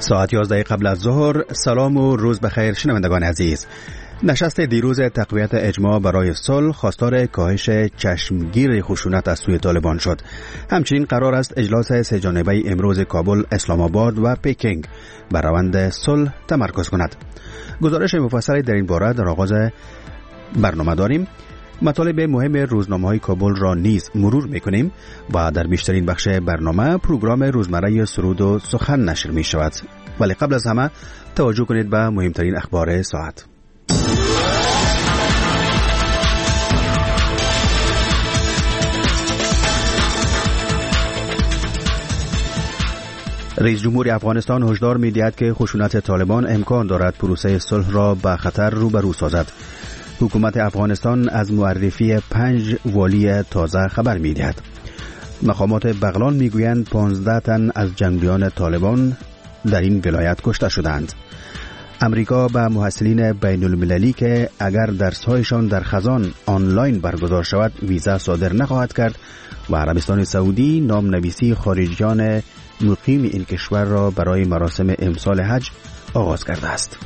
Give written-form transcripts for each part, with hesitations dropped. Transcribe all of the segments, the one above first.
ساعت 11 قبل از ظهر. سلام و روز بخیر شنوندگان عزیز. نشست دیروز تقویت اجماع برای صلح خواستار کاهش چشمگیر خشونت از سوی طالبان شد. همچنین قرار است اجلاس سه جانبه امروز کابل، اسلام آباد و پکینگ بر روند صلح تمرکز کند. گزارش مفصلی در این باره در آغاز برنامه داریم. مطالب مهم روزنامه‌های کابل را نیز مرور می‌کنیم و در بیشترین بخش برنامه پروگرام روزمره سرود و سخن نشر می‌شود. ولی قبل از همه توجه کنید به مهمترین اخبار ساعت. رئیس جمهور افغانستان هشدار می‌دهد که خشونت طالبان امکان دارد پروسه صلح را به خطر روبرو سازد. حکومت افغانستان از معرفی 5 والی تازه خبر می‌دهد. مقامات بغلان می‌گویند 15 تن از جنگجویان طالبان در این ولایت کشته شدند. امریکا به محصلین بین المللی که اگر درس‌هایشان در خزان آنلاین برگزار شود ویزا صادر نخواهد کرد و عربستان سعودی نام‌نویسی خارجیان مقیم این کشور را برای مراسم امسال حج آغاز کرده است.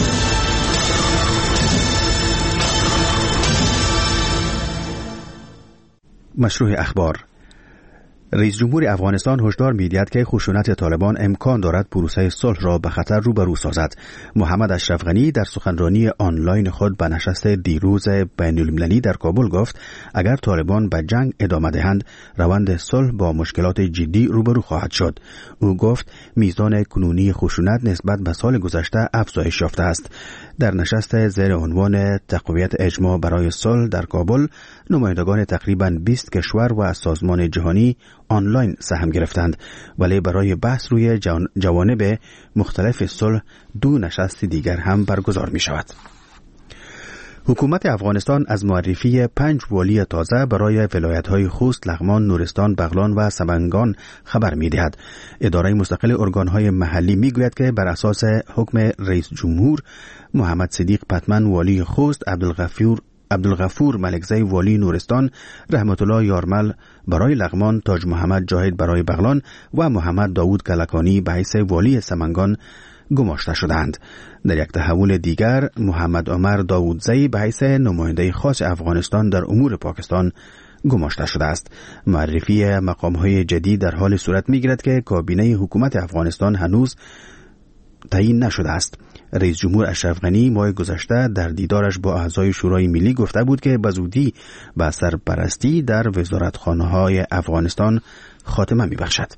مشروع اخبار. رئیس جمهور افغانستان هشدار می‌دهد که خشونت طالبان امکان دارد پروسه صلح را به خطر روبرو سازد. محمد اشرف غنی در سخنرانی آنلاین خود به نشست دیروز بین المللی در کابل گفت اگر طالبان به جنگ ادامه دهند روند صلح با مشکلات جدی روبرو خواهد شد. او گفت میزان کنونی خشونت نسبت به سال گذشته افزایش یافته است. در نشست زیر عنوان تقویت اجماع برای صلح در کابل نمایندگان تقریباً 20 کشور و سازمان جهانی آنلاین سهم گرفتند، ولی برای بحث روی جوانب مختلف صلح 2 نشست دیگر هم برگزار می شود. حکومت افغانستان از معرفی 5 والی تازه برای ولایت‌های خوست، لغمان، نورستان، بغلان و سمنگان خبر می‌دهد. اداره مستقل ارگان‌های محلی می‌گوید که بر اساس حکم رئیس جمهور محمد صدیق پتمن والی خوست، عبدالغفور ملکزی والی نورستان، رحمت الله یارمل برای لغمان، تاج محمد جاهد برای بغلان و محمد داوود کلکانی به حیث والی سمنگان گماشته شدند. در یک تحول دیگر محمد عمر داوودزی به حیث نماینده خاص افغانستان در امور پاکستان گماشته شده است. معرفی مقام‌های جدید در حال صورت می‌گیرد که کابینه حکومت افغانستان هنوز تعیین نشده است. رئیس جمهور اشرف غنی ماه گذشته در دیدارش با اعضای شورای ملی گفته بود که به زودی به سرپرستی در وزارتخانه‌های افغانستان خاتمه می‌بخشد.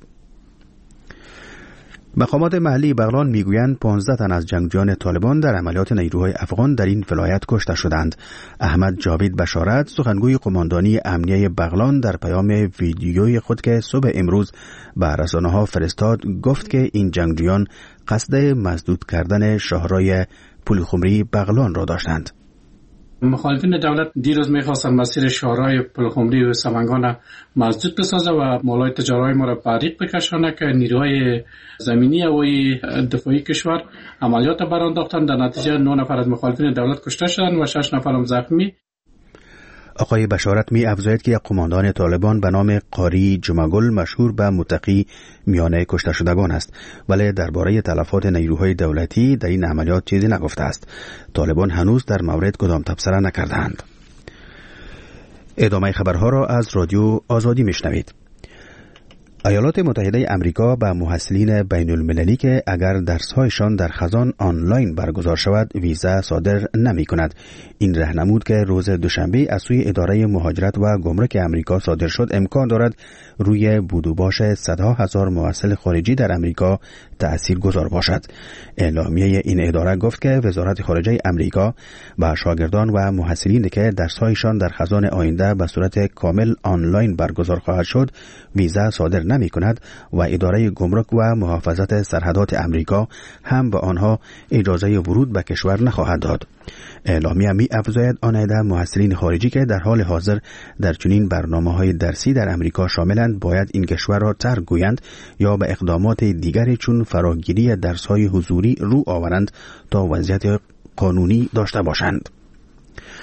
مقامات محلی بغلان میگویند 15 تن از جنگجویان طالبان در عملیات نیروهای افغان در این ولایت کشته شدند. احمد جاوید بشارت سخنگوی قماندانی امنیه بغلان در پیام ویدیویی خود که صبح امروز به رسانه‌ها فرستاد گفت که این جنگجویان قصد مسدود کردن شاهراه پلخمری بغلان را داشتند. مخالفین دولت دیروز می‌خواستند مسیر شاهراه پلخمری و سمنگان مسدود بسازه و مالای تجاری ما را بریق بکشانه که نیروهای زمینی و دفاعی کشور عملیات برانداختند. در نتیجه 9 نفر از مخالفین دولت کشته شدند و 6 نفر هم زخمی. آقای بشارت می افزاید که قماندان طالبان به نام قاری جمعگل مشهور به متقی میانه کشته شدگان است، ولی درباره تلفات نیروهای دولتی در این عملیات چیزی نگفته است. طالبان هنوز در مورد کدام تبصره نکردند. ادامه خبرها را از رادیو آزادی میشنوید. ایالات متحده امریکا به محصلین بین المللی که اگر درس‌هایشان در خزان آنلاین برگزار شود ویزا صادر نمی کند. این راهنمود که روز دوشنبه از سوی اداره مهاجرت و گمرک امریکا صادر شد امکان دارد روی بود و باش صدها هزار محصل خارجی در امریکا تأثیر گذار باشد. اعلامیه این اداره گفت که وزارت خارجه امریکا به شاگردان و محصلین که درس‌هایشان در خزان آینده به صورت کامل آنلاین برگزار خواهد شد ویزا صادر نمی کند و اداره گمرک و محافظت سرحدات امریکا هم به آنها اجازه ورود به کشور نخواهد داد. اعلامیه می افزاید آن عده محصلین خارجی که در حال حاضر در چنین برنامه‌های درسی در امریکا شاملند باید این کشور را ترک گویند یا به اقدامات دیگری چون فراگیری درس‌های حضوری رو آورند تا وضعیت قانونی داشته باشند.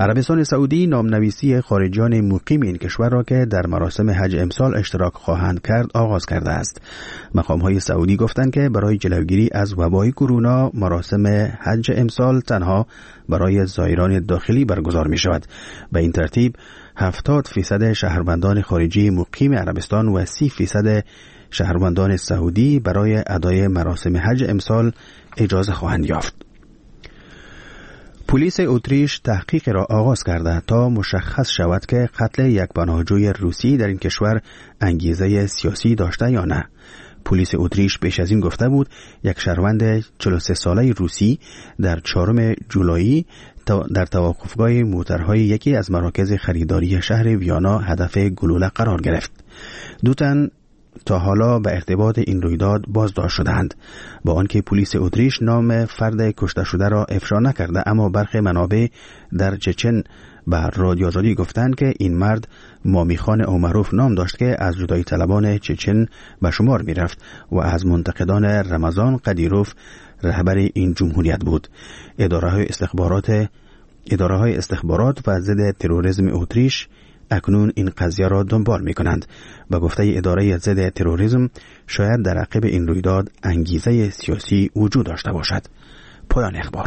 عربستان سعودی نامنویسی خارجیان مقیم این کشور را که در مراسم حج امسال اشتراک خواهند کرد آغاز کرده است. مقام‌های سعودی گفتند که برای جلوگیری از وبای کرونا مراسم حج امسال تنها برای زائران داخلی برگزار می شود. به این ترتیب 70% شهروندان خارجی مقیم عربستان و 30% شهروندان سعودی برای ادای مراسم حج امسال اجازه خواهند یافت. پلیس اتریش تحقیق را آغاز کرده تا مشخص شود که قتل یک پناهجوی روسی در این کشور انگیزه سیاسی داشته یا نه. پلیس اتریش پیش از این گفته بود یک شهروند 43 ساله روسی در 4 جولای در توقفگاه موترهای یکی از مراکز خریداری شهر ویانا هدف گلوله قرار گرفت. 2 تن تا حالا به ارتباط این رویداد بازداشت شدند. با آنکه پلیس اتریش نام فرد کشته شده را افشا نکرده، اما برخی منابع در چچن به رادیو آزادی گفتند که این مرد مامیخان اومروف نام داشت که از جدایی طلبان چچن به شمار می رفت و از منتقدان رمضان قدیروف رهبر این جمهوریت بود. اداره های استخبارات و ضد تروریسم اتریش اکنون این قضیه را دنبال می کنند. به گفته اداره ضد تروریسم شاید در عقب این رویداد انگیزه سیاسی وجود داشته باشد. پایان اخبار.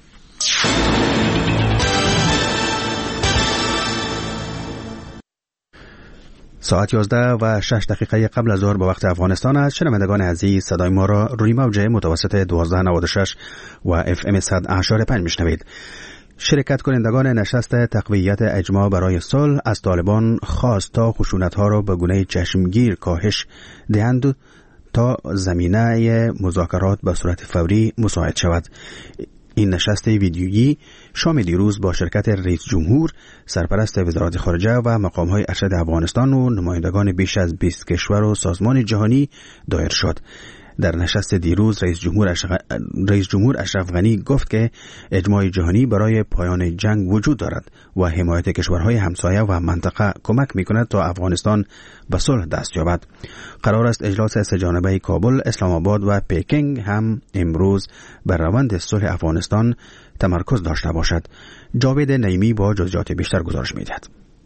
ساعت 11:06 قبل از ظهر به وقت افغانستان است. شنوندگان عزیز، صدای ما را روی موج متوسط 1296 و FM 100.5 میشنوید. شرکت کنندگان نشست تقویت اجماع برای صلح از طالبان خواست تا خشونت‌ها را به گونه چشمگیر کاهش دهند تا زمینه مذاکرات به صورت فوری مساعد شود. این نشست ویدیویی شام دیروز با شرکت رئیس جمهور، سرپرست وزارت خارجه و مقام‌های ارشد افغانستان و نمایندگان بیش از 20 کشور و سازمان جهانی دایر شد. در نشست دیروز رئیس جمهور اشرف غنی گفت که اجماع جهانی برای پایان جنگ وجود دارد و حمایت کشورهای همسایه و منطقه کمک می‌کند تا افغانستان به صلح دست یابد. قرار است اجلاس سه‌جانبه کابل، اسلام آباد و پکینگ هم امروز بر روند صلح افغانستان تمرکز داشته باشد. جاوید نعیمی با جزئیات بیشتر گزارش می‌دهد.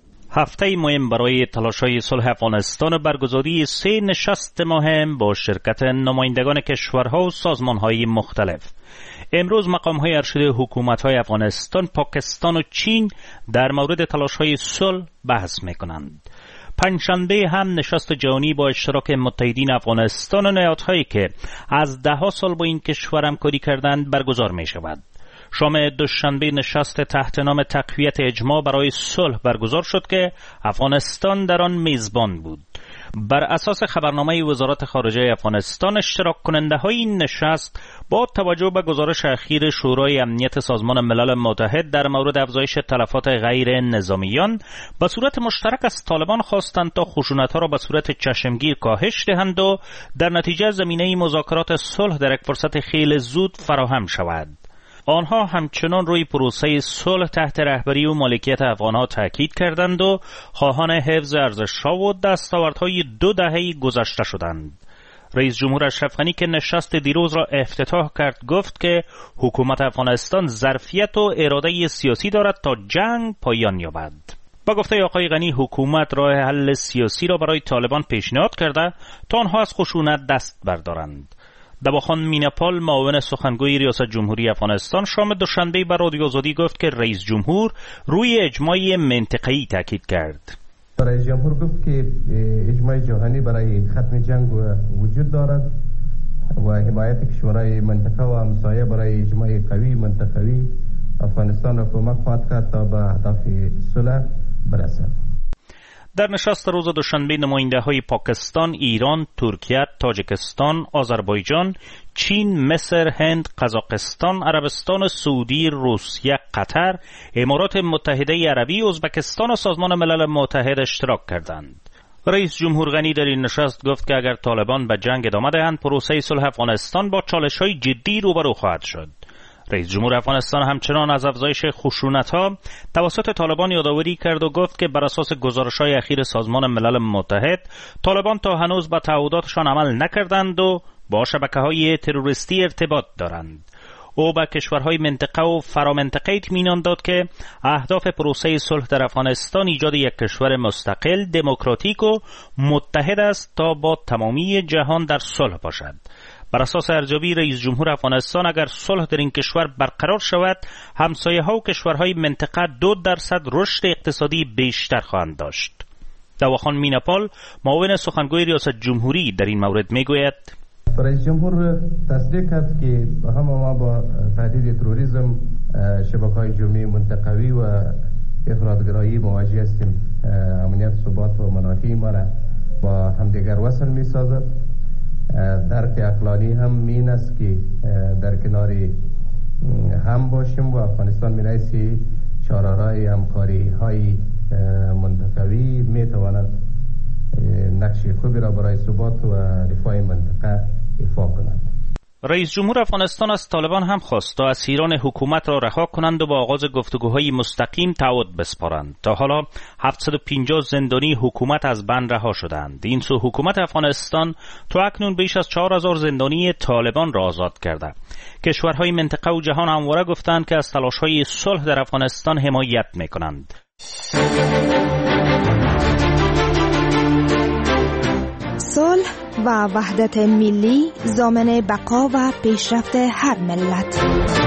هفته مهم برای تلاش‌های صلح افغانستان برگزاری 3 نشست مهم با شرکت نمایندگان کشورها و سازمان‌های مختلف. امروز مقام‌های ارشد حکومت‌های افغانستان، پاکستان و چین در مورد تلاش‌های صلح بحث می‌کنند. پنجشنبه هم نشست جهانی با اشتراک متحدین افغانستان و نهادهایی که از 10 سال با این کشور همکاری کردند برگزار می‌شود. شام دوشنبه نشست تحت نام تقویت اجماع برای صلح برگزار شد که افغانستان در آن میزبان بود. بر اساس خبرنامه وزارت خارجه افغانستان، اشتراک کننده های این نشست با توجه به گزارش اخیر شورای امنیت سازمان ملل متحد در مورد افزایش تلفات غیر نظامیان به صورت مشترک از طالبان خواستند تا خشونت‌ها را به صورت چشمگیر کاهش دهند و در نتیجه زمینه مذاکرات صلح در یک فرصت خیلی زود فراهم شود. آنها همچنان روی پروسه صلح تحت رهبری و مالکیت افغانها تاکید کردند و خواهان حفظ ارزش‌ها و دستاوردهای 2 دهه گذشته شدند. رئیس جمهور اشرف غنی که نشست دیروز را افتتاح کرد گفت که حکومت افغانستان ظرفیت و اراده سیاسی دارد تا جنگ پایان یابد. با گفته آقای غنی، حکومت راه حل سیاسی را برای طالبان پیشنهاد کرده تا آنها از خشونت دست بردارند. دواخان میناپال، معاون سخنگوی ریاست جمهوری افغانستان، شام دوشنبه بر رادیو آزادی گفت که رئیس جمهور روی اجماع منطقه‌ای تاکید کرد. رئیس جمهور گفت که اجماع جهانی برای ختم جنگ وجود دارد و حمایت کشورهای منطقه و همسایه برای اجماع قوی منطقوی افغانستان را کمک خواهد کرد تا به هدف صلح برسد. در نشست روز دوشنبه نماینده‌های پاکستان، ایران، ترکیه، تاجیکستان، آذربایجان، چین، مصر، هند، قزاقستان، عربستان سعودی، روسیه، قطر، امارات متحده عربی، ازبکستان و سازمان ملل متحد اشتراک کردند. رئیس جمهور غنی در این نشست گفت که اگر طالبان به جنگ ادامه دهند، پروسه صلح افغانستان با چالش‌های جدی روبرو خواهد شد. رئیس جمهور افغانستان همچنان از افزایش خشونت‌ها توسط طالبان یادآوری کرد و گفت که بر اساس گزارش‌های اخیر سازمان ملل متحد، طالبان تا هنوز به تعهداتشان عمل نکردند و با شبکه‌های تروریستی ارتباط دارند. او به کشورهای منطقه و فرامنطقه اطمینان داد که اهداف پروسه صلح در افغانستان ایجاد یک کشور مستقل، دموکراتیک و متحد است تا با تمامی جهان در صلح باشد. بر اساس ارزیابی رئیس جمهور افغانستان، اگر صلح در این کشور برقرار شود، همسایه‌ها و کشورهای منطقه 2% رشد اقتصادی بیشتر خواهند داشت. دواخان میناپال، معاون سخنگوی ریاست جمهوری، در این مورد میگوید: رئیس جمهور تصدیق کرد که هم ما با تهدید تروریسم، شبکه‌های جرمی منطقوی و افراطگرایی مواجه هستیم. امنیت، ثبات و منافع ما را با همدیگر وصل می‌سازد. درک عقلانی هم این است که در کنار هم باشیم و افغانستان می‌رسی چهارراه همکاری‌های منطقوی می‌تواند نقش خوبی را برای ثبات و رفاه منطقه ایفا کند. رئیس جمهور افغانستان از طالبان هم خواست تا اسیران حکومت را رها کنند و با آغاز گفتگوهای مستقیم تعهد بسپارند. تا حالا 750 زندانی حکومت از بند رها شدند. این سو حکومت افغانستان تا اکنون بیش از 4000 زندانی طالبان را آزاد کرده. کشورهای منطقه و جهان همواره گفتند که از تلاش‌های صلح در افغانستان حمایت می‌کنند. صلح و وحدت ملی ضامن بقا و پیشرفت هر ملت.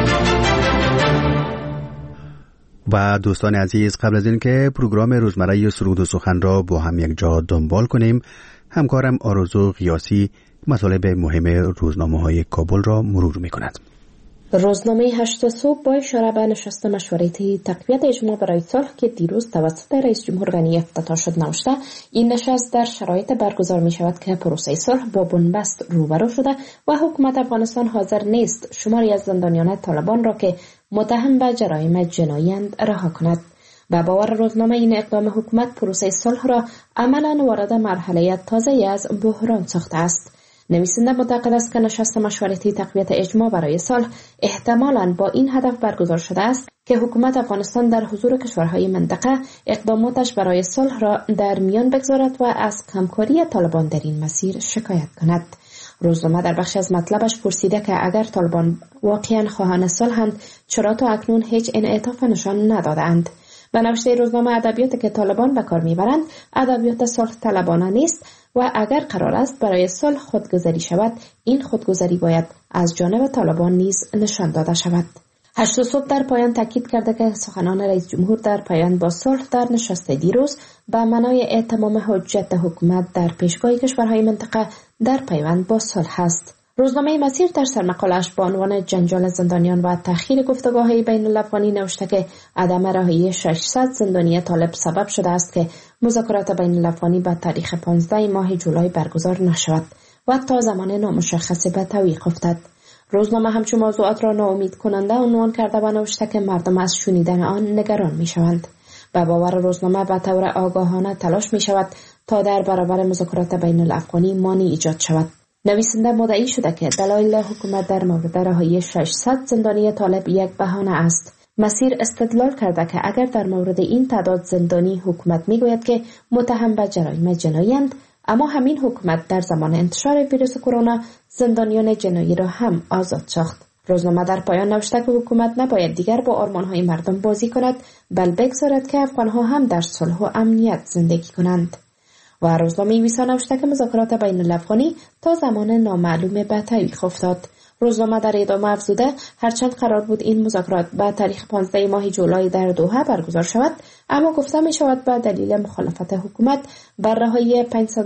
و دوستان عزیز، قبل از این که پروگرام روزمره سرود و سخن را با هم یک جا دنبال کنیم، همکارم آرزو قیاسی مطالب مهم روزنامه‌های کابل را مرور می‌کند. روزنامه 8 صبح با اشاره به نشست مشورتی تقویت اجماع برای صلح که دیروز توسط رئیس جمهور غنی افتتاح شد نوشته: این نشست در شرایط برگزار می شود که پروسه صلح با بنبست روبرو شده و حکومت افغانستان حاضر نیست شماری از زندانیان طالبان را که متهم به جرایم جنایی‌اند رها کند. با باور روزنامه، این اقدام حکومت پروسه صلح را عملاً وارد مرحله تازه‌ای از بحران ساخته است. نویسنده معتقد است که نشست مشورتی تقویت اجماع برای صلح احتمالاً با این هدف برگزار شده است که حکومت افغانستان در حضور کشورهای منطقه اقداماتش برای صلح را در میان بگذارد و از کمکاری طالبان در این مسیر شکایت کند. روزنامه در بخش از مطلبش پرسیده که اگر طالبان واقعاً خواهان صلحند، چرا تا اکنون هیچ انعطاف نشان ندادند؟ به نوشته روزنامه، ادبیاتی که طالبان به کار میبرند ادبیات صلح طلبانه نیست و اگر قرار است برای صلح خودگذری شود، این خودگذری باید از جانب طالبان نیز نشان داده شود. 8 صبح در پایان تاکید کرده که سخنان رئیس جمهور در پایان با صلح در نشست دیروز به معنای اتمام حجت حکومت در پیشگاه کشورهای منطقه در پیوند با صلح است. روزنامه مسیر در سرمقاله‌اش با عنوان جنجال زندانیان و تأخیر گفتگوهای بین الافغانی نوشته که عدم رهایی 600 زندانی طالب سبب شده است که مذاکرات بین الافغانی به تاریخ 15 ماه جولای برگزار نشود و تا زمان نامشخصی به تعویق افتد. روزنامه همچون موضوعات را ناامید کننده عنوان کرده و نوشته که مردم از شنیدن آن نگران می شوند. به باور روزنامه به طور آگاهانه تلاش می شود تا در برابر مذاکرات بین الافغانی مانع ایجاد شود. نویسنده مدعی شده که دلایل حکومت در مورد رهایی 600 زندانی طالب یک بهانه است. مسیر استدلال کرده که اگر در مورد این تعداد زندانی حکومت میگوید که متهم به جرایم جنایی‌اند، اما همین حکومت در زمان انتشار ویروس کرونا زندانیان جنایی را هم آزاد ساخت. روزنامه در پایان نوشته که حکومت نباید دیگر با آرمان‌های مردم بازی کند، بل بگذارد که افغان‌ها هم در صلح و امنیت زندگی کنند. و روزنامه ویسا نوشته که مذاکرات بین الافغانی تا زمان نامعلوم به تعویق افتاد. روزنامه در ادامه افزوده هرچند قرار بود این مذاکرات به تاریخ 15 ماه جولای در دوحه برگزار شود، اما گفته می شود به دلیل مخالفت حکومت بر رهایی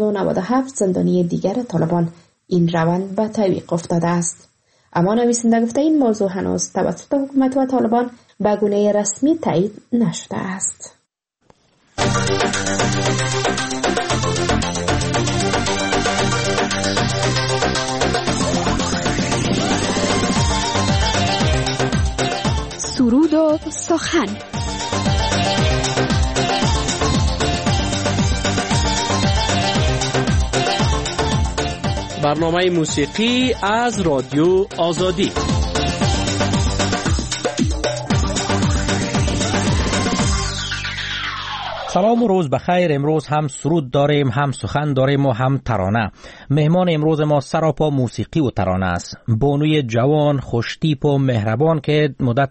597 زندانی دیگر طالبان این روند به تعویق افتاده است. اما نویسنده گفته این موضوع هنوز توسط حکومت و طالبان به گونه رسمی تایید نشده است. سرود و سخن. برنامه موسیقی از رادیو آزادی. سلام و روز بخیر. امروز هم سرود داریم، هم سخن داریم و هم ترانه. مهمان امروز ما سراپا موسیقی و ترانه است. بانوی جوان، خوشتیپ و مهربان که مدت